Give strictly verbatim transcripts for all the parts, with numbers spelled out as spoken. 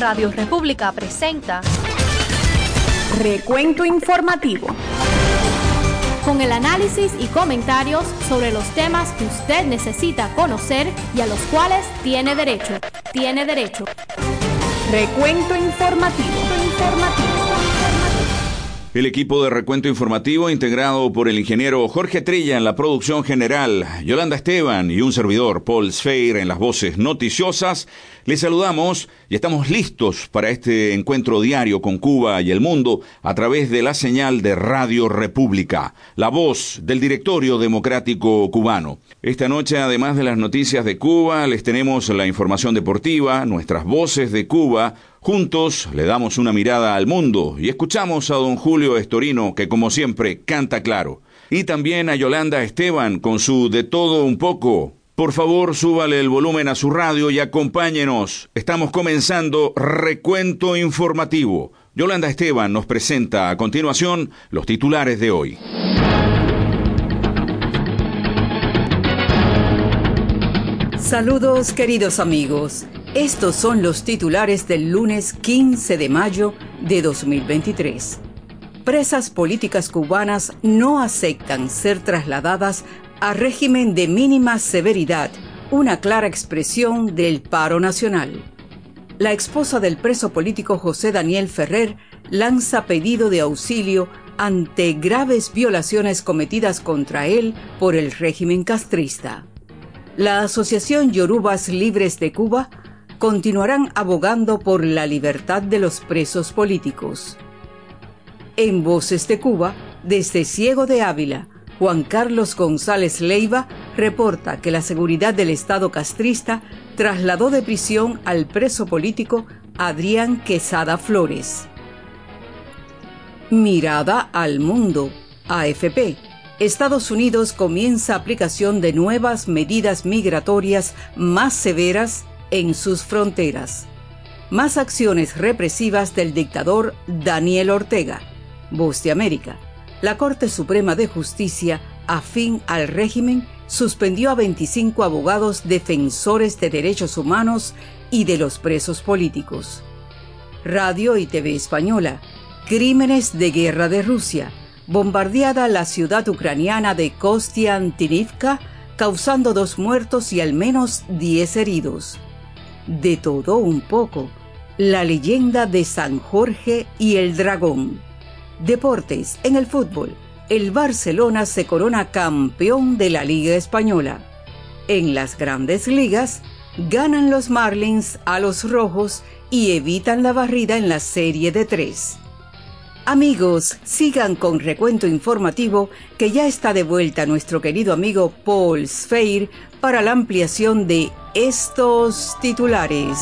Radio República presenta Recuento Informativo, con el análisis y comentarios sobre los temas que usted necesita conocer y a los cuales tiene derecho. Tiene derecho. Recuento Informativo. Informativo. El equipo de Recuento Informativo, integrado por el ingeniero Jorge Trilla en la producción general, Yolanda Esteban y un servidor, Paul Sfeir, en las voces noticiosas, les saludamos y estamos listos para este encuentro diario con Cuba y el mundo a través de la señal de Radio República, la voz del Directorio Democrático Cubano. Esta noche, además de las noticias de Cuba, les tenemos la información deportiva, nuestras voces de Cuba. Juntos le damos una mirada al mundo y escuchamos a don Julio Estorino, que como siempre canta claro. Y también a Yolanda Esteban con su De Todo Un Poco. Por favor, súbale el volumen a su radio y acompáñenos. Estamos comenzando Recuento Informativo. Yolanda Esteban nos presenta a continuación los titulares de hoy. Saludos, queridos amigos. Estos son los titulares del lunes quince de mayo de dos mil veintitrés. Presas políticas cubanas no aceptan ser trasladadas a régimen de mínima severidad, una clara expresión del paro nacional. La esposa del preso político José Daniel Ferrer lanza pedido de auxilio ante graves violaciones cometidas contra él por el régimen castrista. La Asociación Yorubas Libres de Cuba continuarán abogando por la libertad de los presos políticos. En Voces de Cuba, desde Ciego de Ávila, Juan Carlos González Leiva reporta que la seguridad del Estado castrista trasladó de prisión al preso político Adrián Quesada Flores. Mirada al mundo. A F P. Estados Unidos comienza aplicación de nuevas medidas migratorias más severas en sus fronteras. Más acciones represivas del dictador Daniel Ortega. Voz de América. La Corte Suprema de Justicia, afín al régimen, suspendió a veinticinco abogados defensores de derechos humanos y de los presos políticos. Radio y T V Española. Crímenes de guerra de Rusia. Bombardeada la ciudad ucraniana de Kostiantynivka, causando dos muertos y al menos diez heridos. De todo un poco. La leyenda de San Jorge y el Dragón. Deportes. En el fútbol, el Barcelona se corona campeón de la Liga Española. En las grandes ligas, ganan los Marlins a los Rojos y evitan la barrida en la serie de tres. Amigos, sigan con Recuento Informativo, que ya está de vuelta nuestro querido amigo Paul Sfeir para la ampliación de estos titulares.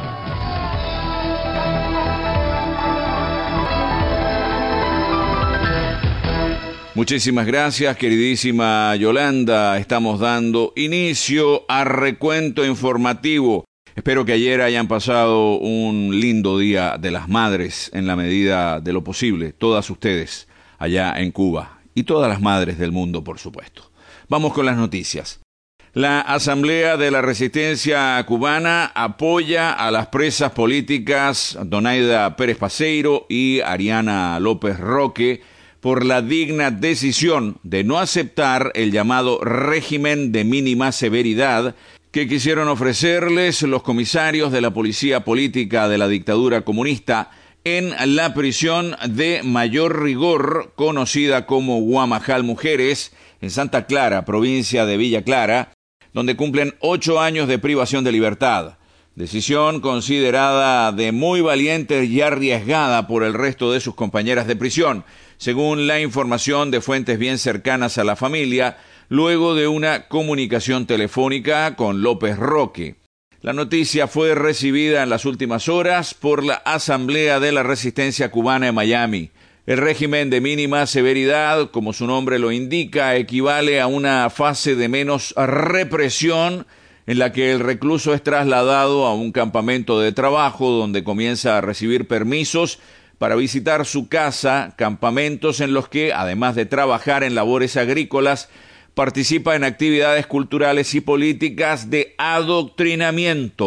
Muchísimas gracias, queridísima Yolanda. Estamos dando inicio a Recuento Informativo. Espero que ayer hayan pasado un lindo Día de las Madres en la medida de lo posible, todas ustedes allá en Cuba y todas las madres del mundo, por supuesto. Vamos con las noticias. La Asamblea de la Resistencia Cubana apoya a las presas políticas Donaida Pérez Paseiro y Ariana López Roque por la digna decisión de no aceptar el llamado régimen de mínima severidad que quisieron ofrecerles los comisarios de la policía política de la dictadura comunista en la prisión de mayor rigor, conocida como Guamajal Mujeres, en Santa Clara, provincia de Villa Clara, donde cumplen ocho años de privación de libertad. Decisión considerada de muy valiente y arriesgada por el resto de sus compañeras de prisión, según la información de fuentes bien cercanas a la familia, luego de una comunicación telefónica con López Roque. La noticia fue recibida en las últimas horas por la Asamblea de la Resistencia Cubana en Miami. El régimen de mínima severidad, como su nombre lo indica, equivale a una fase de menos represión en la que el recluso es trasladado a un campamento de trabajo donde comienza a recibir permisos para visitar su casa, campamentos en los que, además de trabajar en labores agrícolas, participa en actividades culturales y políticas de adoctrinamiento,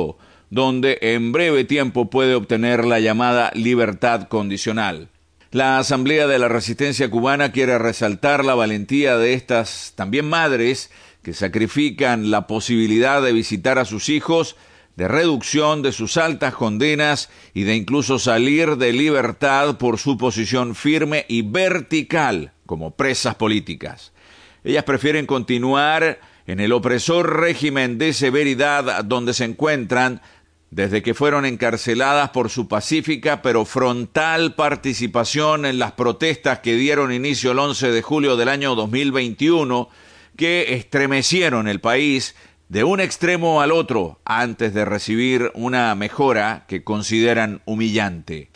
donde en breve tiempo puede obtener la llamada libertad condicional. La Asamblea de la Resistencia Cubana quiere resaltar la valentía de estas también madres que sacrifican la posibilidad de visitar a sus hijos, de reducción de sus altas condenas y de incluso salir de libertad por su posición firme y vertical como presas políticas. Ellas prefieren continuar en el opresor régimen de severidad donde se encuentran desde que fueron encarceladas por su pacífica pero frontal participación en las protestas que dieron inicio el once de julio del año dos mil veintiuno, que estremecieron el país de un extremo al otro antes de recibir una mejora que consideran humillante.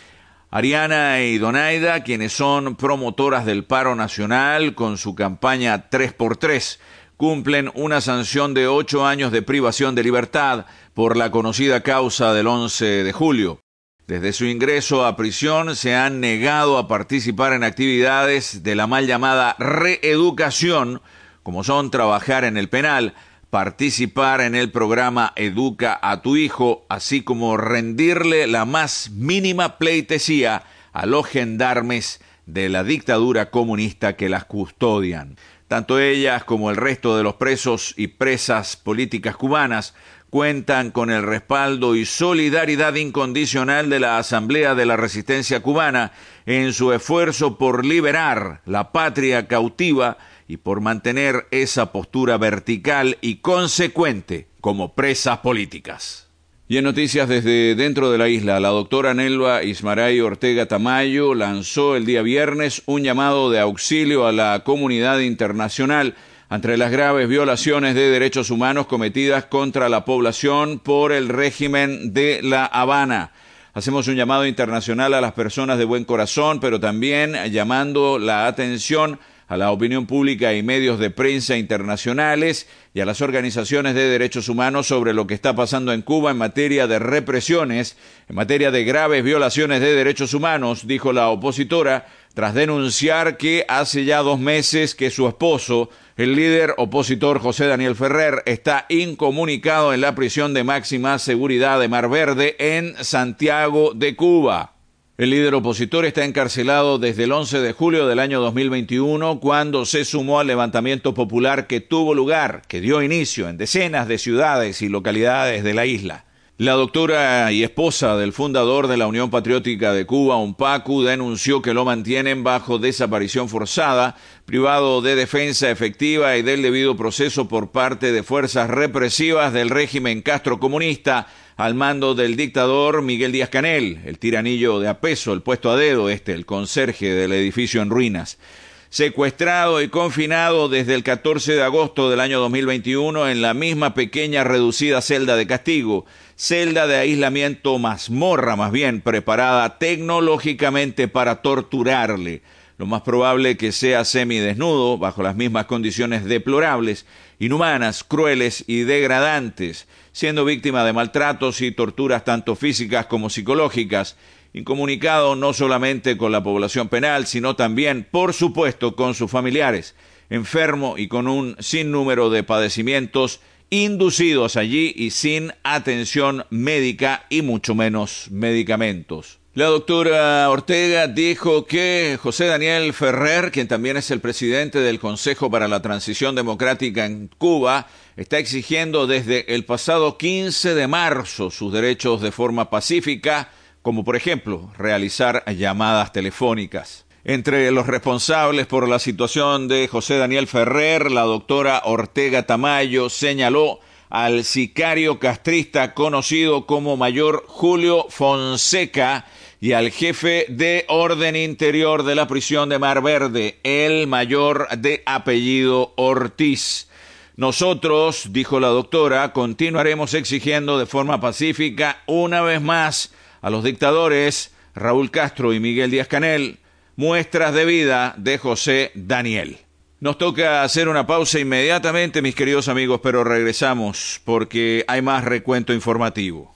Ariana y Donaida, quienes son promotoras del paro nacional con su campaña tres por tres, cumplen una sanción de ocho años de privación de libertad por la conocida causa del once de julio. Desde su ingreso a prisión se han negado a participar en actividades de la mal llamada reeducación, como son trabajar en el penal, participar en el programa Educa a tu hijo, así como rendirle la más mínima pleitesía a los gendarmes de la dictadura comunista que las custodian. Tanto ellas como el resto de los presos y presas políticas cubanas cuentan con el respaldo y solidaridad incondicional de la Asamblea de la Resistencia Cubana en su esfuerzo por liberar la patria cautiva y por mantener esa postura vertical y consecuente como presas políticas. Y en noticias desde dentro de la isla, la doctora Nelva Ismaray Ortega Tamayo lanzó el día viernes un llamado de auxilio a la comunidad internacional ante las graves violaciones de derechos humanos cometidas contra la población por el régimen de La Habana. Hacemos un llamado internacional a las personas de buen corazón, pero también llamando la atención a la opinión pública y medios de prensa internacionales y a las organizaciones de derechos humanos sobre lo que está pasando en Cuba en materia de represiones, en materia de graves violaciones de derechos humanos, dijo la opositora, tras denunciar que hace ya dos meses que su esposo, el líder opositor José Daniel Ferrer, está incomunicado en la prisión de máxima seguridad de Mar Verde en Santiago de Cuba. El líder opositor está encarcelado desde el once de julio del año dos mil veintiuno, cuando se sumó al levantamiento popular que tuvo lugar, que dio inicio en decenas de ciudades y localidades de la isla. La doctora y esposa del fundador de la Unión Patriótica de Cuba, UNPACU, denunció que lo mantienen bajo desaparición forzada, privado de defensa efectiva y del debido proceso por parte de fuerzas represivas del régimen castrocomunista, al mando del dictador Miguel Díaz-Canel, el tiranillo de a peso, el puesto a dedo este, el conserje del edificio en ruinas. Secuestrado y confinado desde el catorce de agosto del año dos mil veintiuno en la misma pequeña reducida celda de castigo, celda de aislamiento mazmorra más bien, preparada tecnológicamente para torturarle. Lo más probable que sea semidesnudo, bajo las mismas condiciones deplorables, inhumanas, crueles y degradantes, siendo víctima de maltratos y torturas tanto físicas como psicológicas, incomunicado no solamente con la población penal, sino también, por supuesto, con sus familiares, enfermo y con un sinnúmero de padecimientos inducidos allí y sin atención médica y mucho menos medicamentos. La doctora Ortega dijo que José Daniel Ferrer, quien también es el presidente del Consejo para la Transición Democrática en Cuba, está exigiendo desde el pasado quince de marzo sus derechos de forma pacífica, como por ejemplo realizar llamadas telefónicas. Entre los responsables por la situación de José Daniel Ferrer, la doctora Ortega Tamayo señaló al sicario castrista conocido como Mayor Julio Fonseca y al jefe de orden interior de la prisión de Mar Verde, el mayor de apellido Ortiz. Nosotros, dijo la doctora, continuaremos exigiendo de forma pacífica una vez más a los dictadores Raúl Castro y Miguel Díaz-Canel muestras de vida de José Daniel. Nos toca hacer una pausa inmediatamente, mis queridos amigos, pero regresamos porque hay más recuento informativo.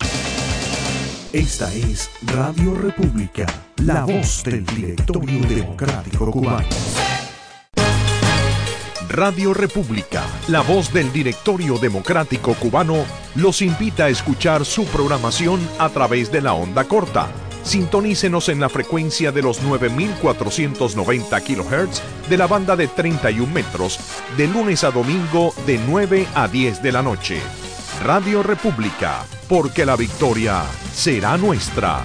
Esta es Radio República, la voz del Directorio Democrático Cubano. Radio República, la voz del Directorio Democrático Cubano, los invita a escuchar su programación a través de la onda corta. Sintonícenos en la frecuencia de los nueve mil cuatrocientos noventa kilohertz de la banda de treinta y un metros, de lunes a domingo de nueve a diez de la noche. Radio República, porque la victoria será nuestra.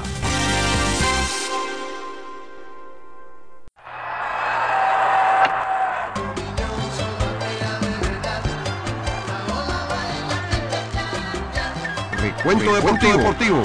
Recuento deportivo. deportivo.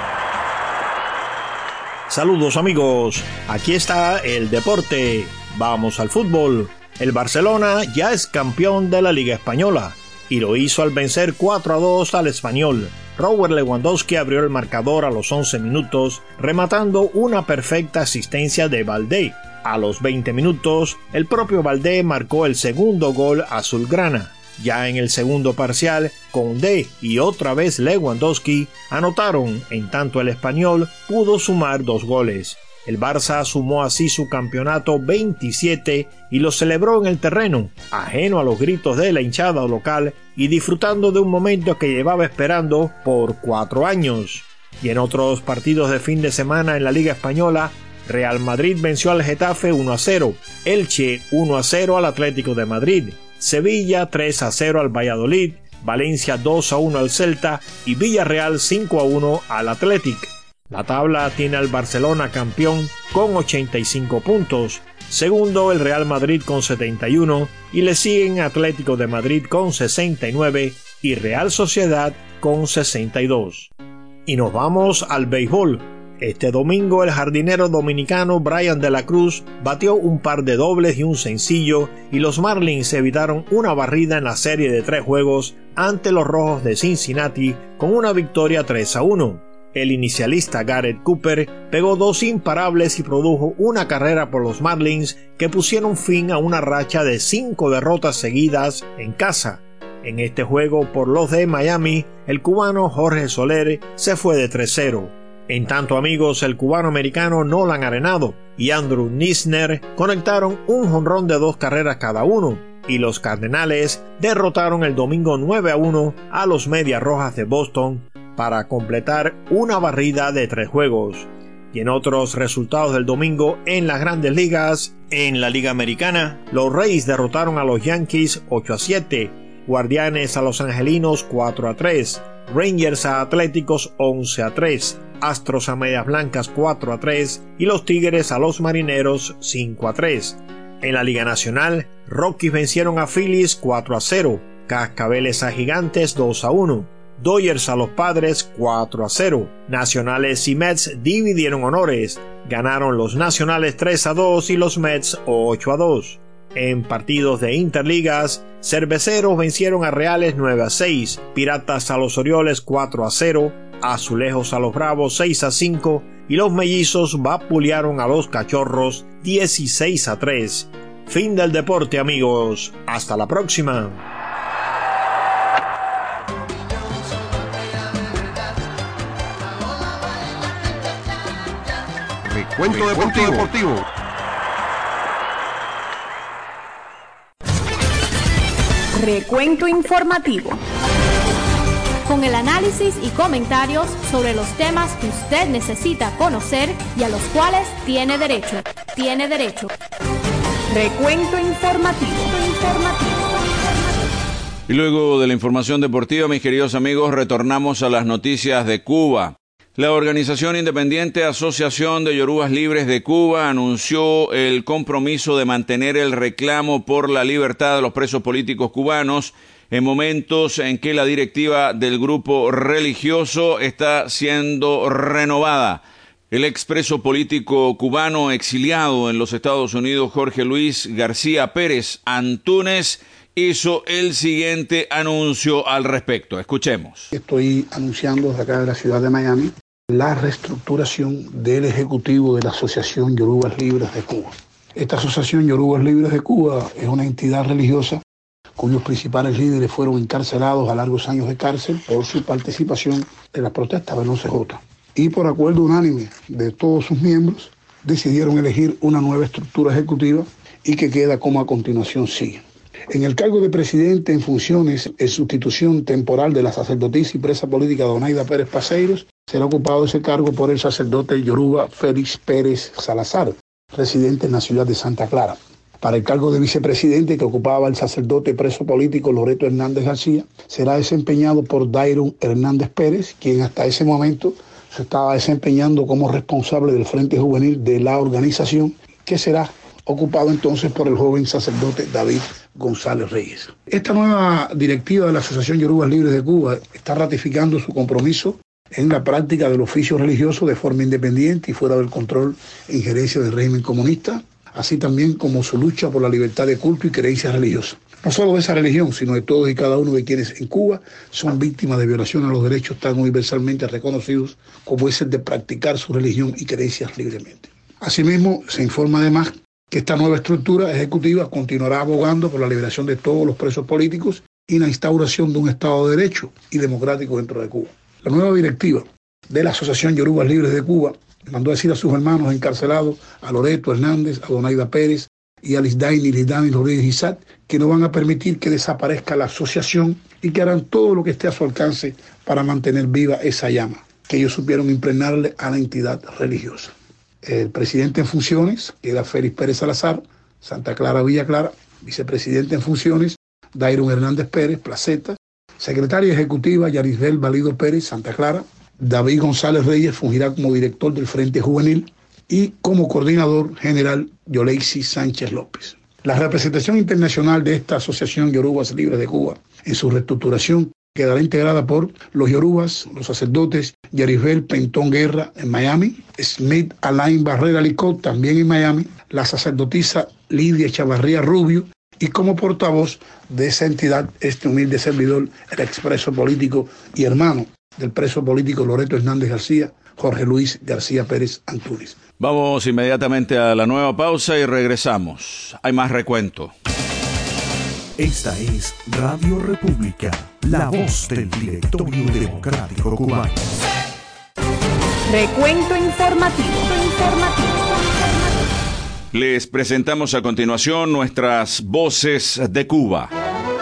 Saludos amigos, aquí está el deporte. Vamos al fútbol. El Barcelona ya es campeón de la Liga Española y lo hizo al vencer cuatro a dos al Español. Robert Lewandowski abrió el marcador a los once minutos, rematando una perfecta asistencia de Valdé. A los veinte minutos, el propio Valdé marcó el segundo gol azulgrana. Ya en el segundo parcial, Koundé y otra vez Lewandowski anotaron, en tanto el Español pudo sumar dos goles. El Barça sumó así su campeonato veintisiete y lo celebró en el terreno, ajeno a los gritos de la hinchada local y disfrutando de un momento que llevaba esperando por cuatro años. Y en otros partidos de fin de semana en la Liga Española, Real Madrid venció al Getafe uno a cero, Elche uno a cero al Atlético de Madrid, Sevilla tres a cero al Valladolid, Valencia dos a uno al Celta y Villarreal cinco a uno al Athletic. La tabla tiene al Barcelona campeón con ochenta y cinco puntos, segundo el Real Madrid con setenta y uno y le siguen Atlético de Madrid con sesenta y nueve y Real Sociedad con sesenta y dos. Y nos vamos al béisbol. Este domingo el jardinero dominicano Brian de la Cruz batió un par de dobles y un sencillo y los Marlins evitaron una barrida en la serie de tres juegos ante los Rojos de Cincinnati con una victoria tres a uno. El inicialista Garrett Cooper pegó dos imparables y produjo una carrera por los Marlins que pusieron fin a una racha de cinco derrotas seguidas en casa. En este juego por los de Miami, el cubano Jorge Soler se fue de tres cero. En tanto amigos, el cubano-americano Nolan Arenado y Andrew Knizner conectaron un jonrón de dos carreras cada uno y los Cardenales derrotaron el domingo nueve a uno a los Medias Rojas de Boston para completar una barrida de tres juegos. Y en otros resultados del domingo en las Grandes Ligas, en la Liga Americana, los Rays derrotaron a los Yankees ocho a siete, Guardianes a los Angelinos cuatro a tres, Rangers a Atléticos once a tres, Astros a Medias Blancas cuatro a tres y los Tigres a los Marineros cinco a tres. En la Liga Nacional, Rockies vencieron a Phillies cuatro a cero, Cascabeles a Gigantes dos a uno, Dodgers a los Padres cuatro a cero, Nacionales y Mets dividieron honores, ganaron los Nacionales tres a dos y los Mets ocho a dos. En partidos de Interligas, Cerveceros vencieron a Reales nueve a seis, Piratas a los Orioles cuatro a cero, Azulejos a los Bravos seis a cinco y los Mellizos vapulearon a los Cachorros dieciséis a tres. Fin del deporte amigos, hasta la próxima. Recuento deportivo. deportivo. Recuento informativo. Con el análisis y comentarios sobre los temas que usted necesita conocer y a los cuales tiene derecho. Tiene derecho. Recuento informativo. Y luego de la información deportiva, mis queridos amigos, retornamos a las noticias de Cuba. La organización independiente Asociación de Yorubas Libres de Cuba anunció el compromiso de mantener el reclamo por la libertad de los presos políticos cubanos en momentos en que la directiva del grupo religioso está siendo renovada. El expreso político cubano exiliado en los Estados Unidos, Jorge Luis García Pérez Antúnez, hizo el siguiente anuncio al respecto. Escuchemos. Estoy anunciando desde acá de la ciudad de Miami la reestructuración del Ejecutivo de la Asociación Yorubas Libres de Cuba. Esta Asociación Yorubas Libres de Cuba es una entidad religiosa cuyos principales líderes fueron encarcelados a largos años de cárcel por su participación en las protestas del once jota. Y por acuerdo unánime de todos sus miembros, decidieron elegir una nueva estructura ejecutiva y que queda como a continuación sigue. En el cargo de presidente en funciones, en sustitución temporal de la sacerdotisa y presa política Donaida Pérez Paseiros, será ocupado ese cargo por el sacerdote yoruba Félix Pérez Salazar, residente en la ciudad de Santa Clara. Para el cargo de vicepresidente que ocupaba el sacerdote preso político Loreto Hernández García, será desempeñado por Dairon Hernández Pérez, quien hasta ese momento se estaba desempeñando como responsable del Frente Juvenil de la organización, que será ocupado entonces por el joven sacerdote David González Reyes. Esta nueva directiva de la Asociación Yorubas Libres de Cuba está ratificando su compromiso en la práctica del oficio religioso de forma independiente y fuera del control e injerencia del régimen comunista, así también como su lucha por la libertad de culto y creencias religiosas. No solo de esa religión, sino de todos y cada uno de quienes en Cuba son víctimas de violación a los derechos tan universalmente reconocidos como es el de practicar su religión y creencias libremente. Asimismo, se informa además que esta nueva estructura ejecutiva continuará abogando por la liberación de todos los presos políticos y la instauración de un Estado de Derecho y democrático dentro de Cuba. La nueva directiva de la Asociación Yorubas Libres de Cuba mandó a decir a sus hermanos encarcelados, a Loreto Hernández, a Donaida Pérez y a Lisdaini Lisdani Rodríguez Isat, que no van a permitir que desaparezca la asociación y que harán todo lo que esté a su alcance para mantener viva esa llama que ellos supieron impregnarle a la entidad religiosa. El presidente en funciones, que era Félix Pérez Salazar, Santa Clara Villa Clara, vicepresidente en funciones, Dairon Hernández Pérez, Placeta, secretaria ejecutiva, Yarisbel Valido Pérez, Santa Clara, David González Reyes fungirá como director del Frente Juvenil y como coordinador general, Yoleisi Sánchez López. La representación internacional de esta Asociación Yorubas Libres de Cuba, en su reestructuración, quedará integrada por los yorubas, los sacerdotes Yarisbel Pentón Guerra en Miami, Smith Alain Barrera Licot también en Miami, la sacerdotisa Lidia Chavarría Rubio y como portavoz de esa entidad, este humilde servidor, el expreso político y hermano del preso político Loreto Hernández García, Jorge Luis García Pérez Antúnez. Vamos inmediatamente a la nueva pausa y regresamos. Hay más recuento. Esta es Radio República, la voz del Directorio Democrático Cubano. Recuento informativo. informativo. Les presentamos a continuación nuestras voces de Cuba.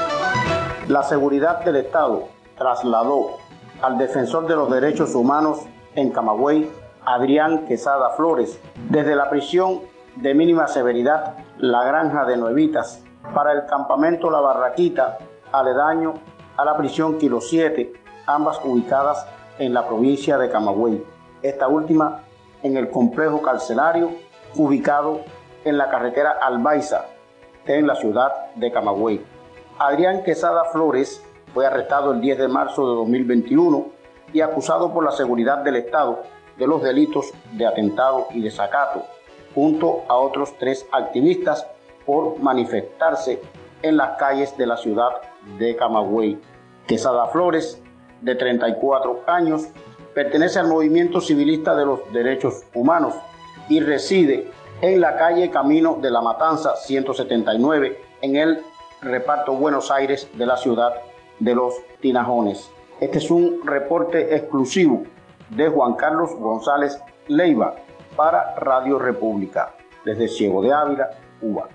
La seguridad del Estado trasladó al defensor de los derechos humanos en Camagüey, Adrián Quesada Flores, desde la prisión de mínima severidad La Granja de Nuevitas para el campamento La Barraquita, aledaño a la prisión Kilo siete, ambas ubicadas en la provincia de Camagüey. Esta última en el complejo carcelario ubicado en la carretera Albaiza, en la ciudad de Camagüey. Adrián Quesada Flores fue arrestado el diez de marzo de dos mil veintiuno y acusado por la seguridad del Estado de los delitos de atentado y desacato, junto a otros tres activistas por manifestarse en las calles de la ciudad de Camagüey. Quesada Flores, de treinta y cuatro años, pertenece al movimiento civilista de los derechos humanos y reside en la calle Camino de la Matanza ciento setenta y nueve, en el reparto Buenos Aires de la ciudad de Los Tinajones. Este es un reporte exclusivo de Juan Carlos González Leiva para Radio República, desde Ciego de Ávila, Cuba.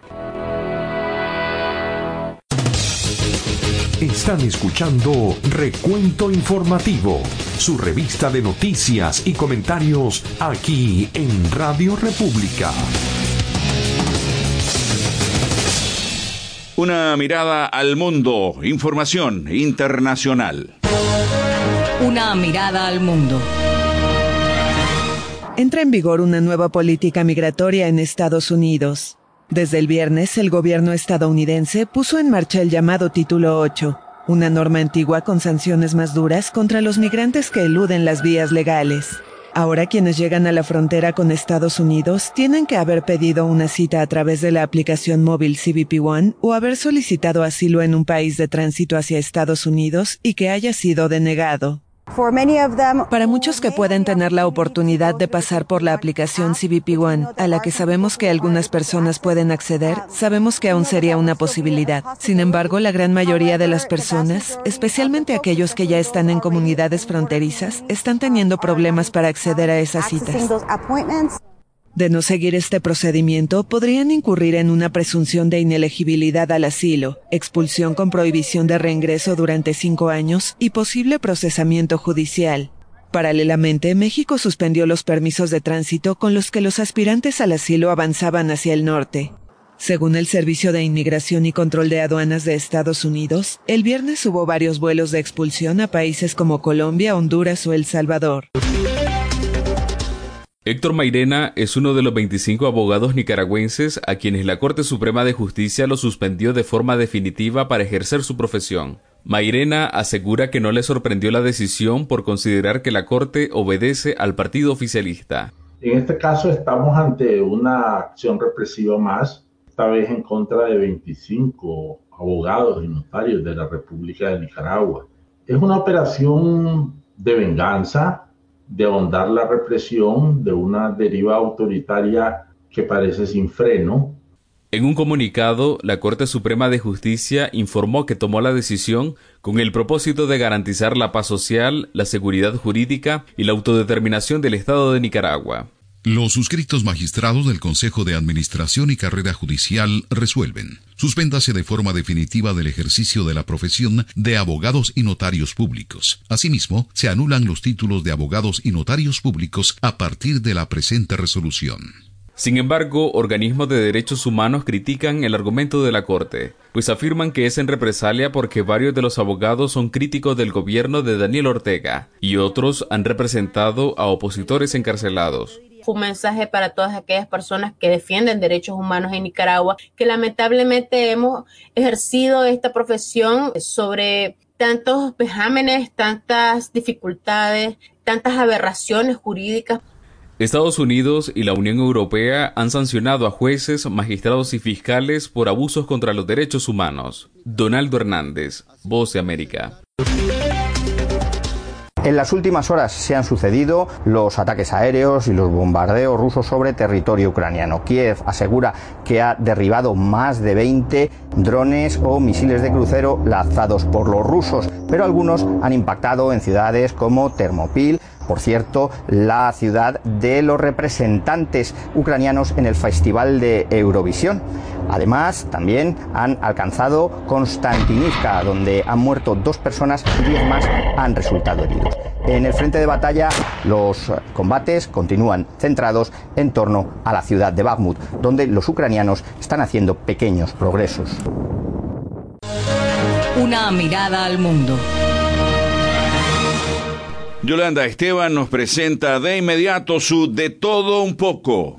Están escuchando Recuento Informativo, su revista de noticias y comentarios aquí en Radio República. Una mirada al mundo, información internacional. Una mirada al mundo. Entra en vigor una nueva política migratoria en Estados Unidos. Desde el viernes, el gobierno estadounidense puso en marcha el llamado Título ocho, una norma antigua con sanciones más duras contra los migrantes que eluden las vías legales. Ahora quienes llegan a la frontera con Estados Unidos tienen que haber pedido una cita a través de la aplicación móvil C B P One o haber solicitado asilo en un país de tránsito hacia Estados Unidos y que haya sido denegado. Para muchos que pueden tener la oportunidad de pasar por la aplicación C B P One, a la que sabemos que algunas personas pueden acceder, sabemos que aún sería una posibilidad. Sin embargo, la gran mayoría de las personas, especialmente aquellos que ya están en comunidades fronterizas, están teniendo problemas para acceder a esas citas. De no seguir este procedimiento, podrían incurrir en una presunción de inelegibilidad al asilo, expulsión con prohibición de reingreso durante cinco años y posible procesamiento judicial. Paralelamente, México suspendió los permisos de tránsito con los que los aspirantes al asilo avanzaban hacia el norte. Según el Servicio de Inmigración y Control de Aduanas de Estados Unidos, el viernes hubo varios vuelos de expulsión a países como Colombia, Honduras o El Salvador. Héctor Mairena es uno de los veinticinco abogados nicaragüenses a quienes la Corte Suprema de Justicia lo suspendió de forma definitiva para ejercer su profesión. Mairena asegura que no le sorprendió la decisión por considerar que la Corte obedece al partido oficialista. En este caso estamos ante una acción represiva más, esta vez en contra de veinticinco abogados y notarios de la República de Nicaragua. Es una operación de venganza, de ahondar la represión de una deriva autoritaria que parece sin freno. En un comunicado, la Corte Suprema de Justicia informó que tomó la decisión con el propósito de garantizar la paz social, la seguridad jurídica y la autodeterminación del Estado de Nicaragua. Los suscritos magistrados del Consejo de Administración y Carrera Judicial resuelven. Suspéndase de forma definitiva del ejercicio de la profesión de abogados y notarios públicos. Asimismo, se anulan los títulos de abogados y notarios públicos a partir de la presente resolución. Sin embargo, organismos de derechos humanos critican el argumento de la Corte, pues afirman que es en represalia porque varios de los abogados son críticos del gobierno de Daniel Ortega y otros han representado a opositores encarcelados. Fue un mensaje para todas aquellas personas que defienden derechos humanos en Nicaragua, que lamentablemente hemos ejercido esta profesión sobre tantos vejámenes, tantas dificultades, tantas aberraciones jurídicas. Estados Unidos y la Unión Europea han sancionado a jueces, magistrados y fiscales por abusos contra los derechos humanos. Donaldo Hernández, Voz de América. En las últimas horas se han sucedido los ataques aéreos y los bombardeos rusos sobre territorio ucraniano. Kiev asegura que ha derribado más de veinte drones o misiles de crucero lanzados por los rusos, pero algunos han impactado en ciudades como Termopil, por cierto, la ciudad de los representantes ucranianos en el Festival de Eurovisión. Además, también han alcanzado Konstantinivka, donde han muerto dos personas y diez más han resultado heridos. En el frente de batalla, los combates continúan centrados en torno a la ciudad de Bakhmut, donde los ucranianos están haciendo pequeños progresos. Una mirada al mundo. Yolanda Esteban nos presenta de inmediato su De Todo Un Poco.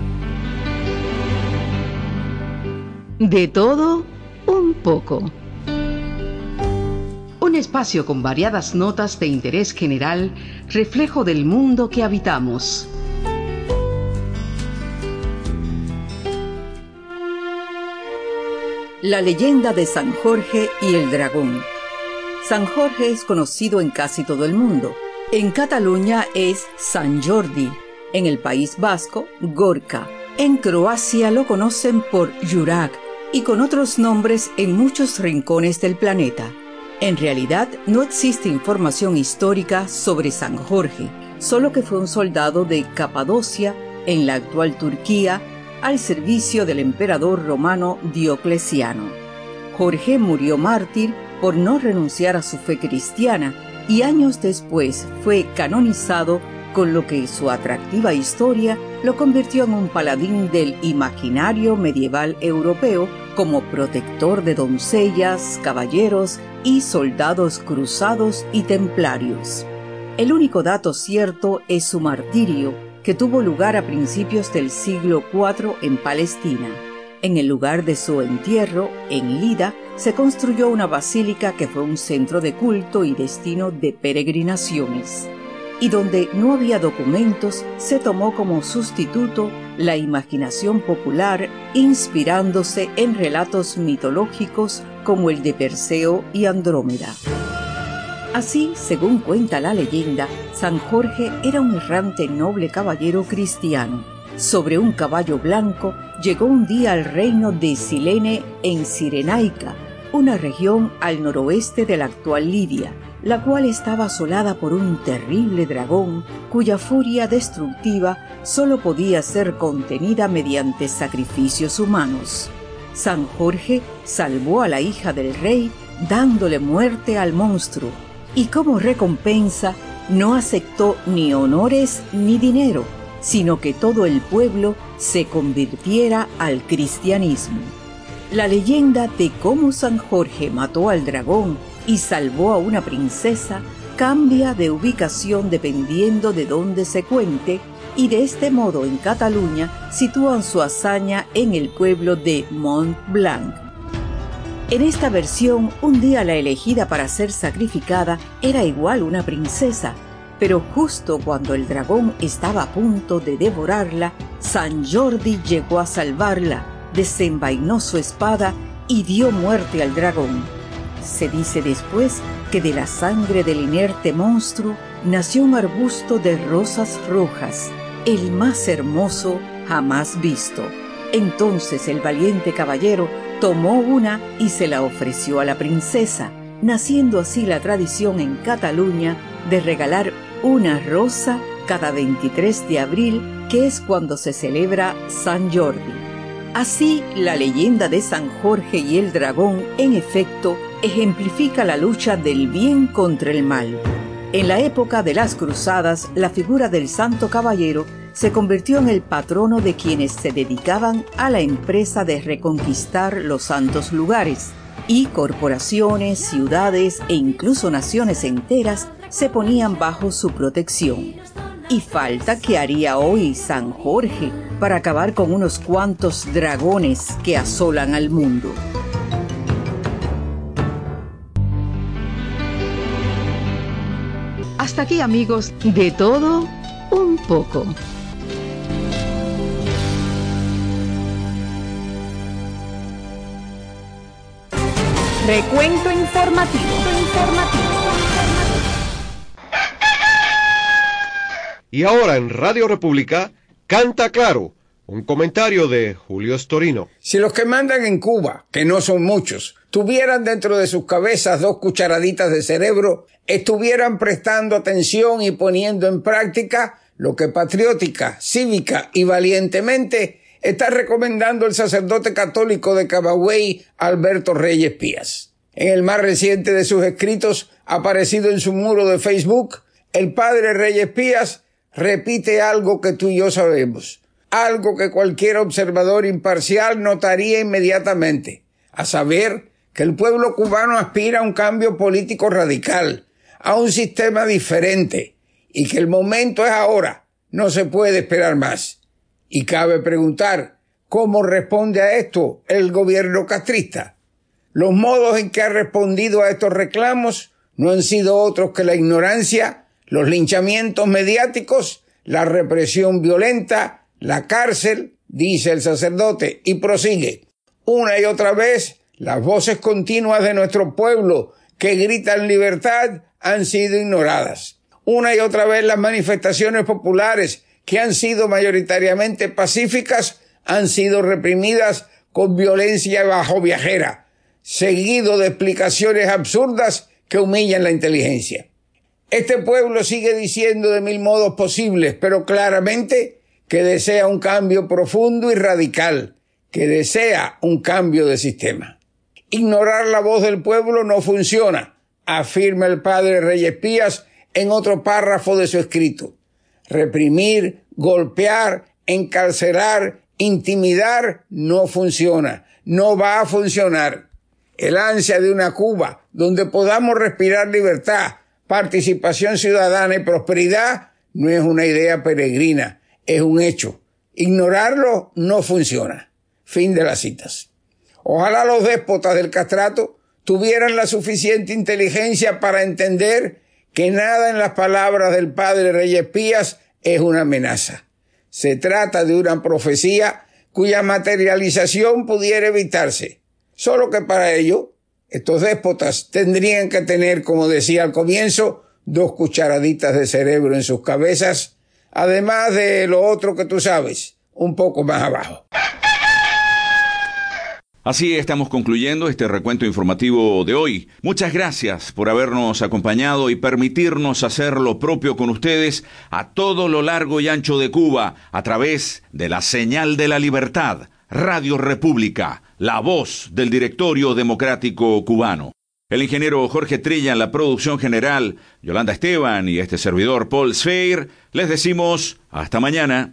De todo un poco. Un espacio con variadas notas de interés general, reflejo del mundo que habitamos. La leyenda de San Jorge y el dragón. San Jorge es conocido en casi todo el mundo. En Cataluña es Sant Jordi, en el País Vasco, Gorka. En Croacia lo conocen por Juraj y con otros nombres en muchos rincones del planeta. En realidad no existe información histórica sobre San Jorge, solo que fue un soldado de Capadocia, en la actual Turquía, al servicio del emperador romano Diocleciano. Jorge murió mártir por no renunciar a su fe cristiana y años después fue canonizado, con lo que su atractiva historia lo convirtió en un paladín del imaginario medieval europeo como protector de doncellas, caballeros y soldados cruzados y templarios. El único dato cierto es su martirio, que tuvo lugar a principios del siglo cuatro en Palestina. En el lugar de su entierro, en Lida, se construyó una basílica que fue un centro de culto y destino de peregrinaciones. Y donde no había documentos, se tomó como sustituto la imaginación popular, inspirándose en relatos mitológicos como el de Perseo y Andrómeda. Así, según cuenta la leyenda, San Jorge era un errante noble caballero cristiano. Sobre un caballo blanco, llegó un día al reino de Silene en Cirenaica, una región al noroeste de la actual Libia, la cual estaba asolada por un terrible dragón cuya furia destructiva solo podía ser contenida mediante sacrificios humanos. San Jorge salvó a la hija del rey dándole muerte al monstruo y como recompensa no aceptó ni honores ni dinero, sino que todo el pueblo se convirtiera al cristianismo. La leyenda de cómo San Jorge mató al dragón y salvó a una princesa cambia de ubicación dependiendo de dónde se cuente, y de este modo en Cataluña sitúan su hazaña en el pueblo de Montblanc. En esta versión, un día la elegida para ser sacrificada era igual una princesa, pero justo cuando el dragón estaba a punto de devorarla, San Jordi llegó a salvarla, desenvainó su espada y dio muerte al dragón. Se dice después que de la sangre del inerte monstruo nació un arbusto de rosas rojas, el más hermoso jamás visto. Entonces el valiente caballero tomó una y se la ofreció a la princesa, naciendo así la tradición en Cataluña de regalar una rosa cada veintitrés de abril, que es cuando se celebra San Jordi. Así, la leyenda de San Jorge y el dragón, en efecto, ejemplifica la lucha del bien contra el mal. En la época de las cruzadas, la figura del santo caballero se convirtió en el patrono de quienes se dedicaban a la empresa de reconquistar los santos lugares, y corporaciones, ciudades e incluso naciones enteras se ponían bajo su protección. Y falta que haría hoy San Jorge para acabar con unos cuantos dragones que asolan al mundo. Hasta aquí, amigos, de todo un poco. Recuento informativo. informativo. Y ahora en Radio República, Canta Claro, un comentario de Julio Storino. Si los que mandan en Cuba, que no son muchos, tuvieran dentro de sus cabezas dos cucharaditas de cerebro, estuvieran prestando atención y poniendo en práctica lo que patriótica, cívica y valientemente está recomendando el sacerdote católico de Camagüey, Alberto Reyes Pías. En el más reciente de sus escritos, aparecido en su muro de Facebook, el padre Reyes Pías repite algo que tú y yo sabemos, algo que cualquier observador imparcial notaría inmediatamente, a saber que el pueblo cubano aspira a un cambio político radical, a un sistema diferente, y que el momento es ahora, no se puede esperar más. Y cabe preguntar, ¿cómo responde a esto el gobierno castrista? Los modos en que ha respondido a estos reclamos no han sido otros que la ignorancia, los linchamientos mediáticos, la represión violenta, la cárcel, dice el sacerdote, y prosigue. Una y otra vez, las voces continuas de nuestro pueblo que gritan libertad han sido ignoradas. Una y otra vez las manifestaciones populares que han sido mayoritariamente pacíficas han sido reprimidas con violencia bajo viajera, seguido de explicaciones absurdas que humillan la inteligencia. Este pueblo sigue diciendo de mil modos posibles, pero claramente que desea un cambio profundo y radical, que desea un cambio de sistema. Ignorar la voz del pueblo no funciona, afirma el padre Reyes Pías en otro párrafo de su escrito. Reprimir, golpear, encarcelar, intimidar no funciona, no va a funcionar. El ansia de una Cuba donde podamos respirar libertad, participación ciudadana y prosperidad no es una idea peregrina, es un hecho. Ignorarlo no funciona. Fin de las citas. Ojalá los déspotas del castrato tuvieran la suficiente inteligencia para entender que nada en las palabras del padre Reyes Pías es una amenaza. Se trata de una profecía cuya materialización pudiera evitarse. Solo que para ello, estos déspotas tendrían que tener, como decía al comienzo, dos cucharaditas de cerebro en sus cabezas, además de lo otro que tú sabes, un poco más abajo. Así estamos concluyendo este recuento informativo de hoy. Muchas gracias por habernos acompañado y permitirnos hacer lo propio con ustedes a todo lo largo y ancho de Cuba a través de la señal de la libertad, Radio República, la voz del Directorio Democrático Cubano. El ingeniero Jorge Trilla en la producción general, Yolanda Esteban y este servidor Paul Sfeir, les decimos hasta mañana.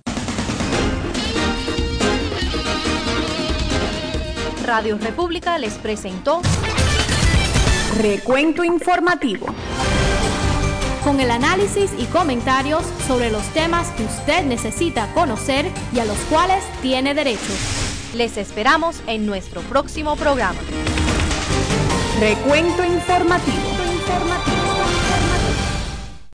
Radio República les presentó Recuento Informativo, con el análisis y comentarios sobre los temas que usted necesita conocer y a los cuales tiene derecho. Les esperamos en nuestro próximo programa. Recuento Informativo. Informativo.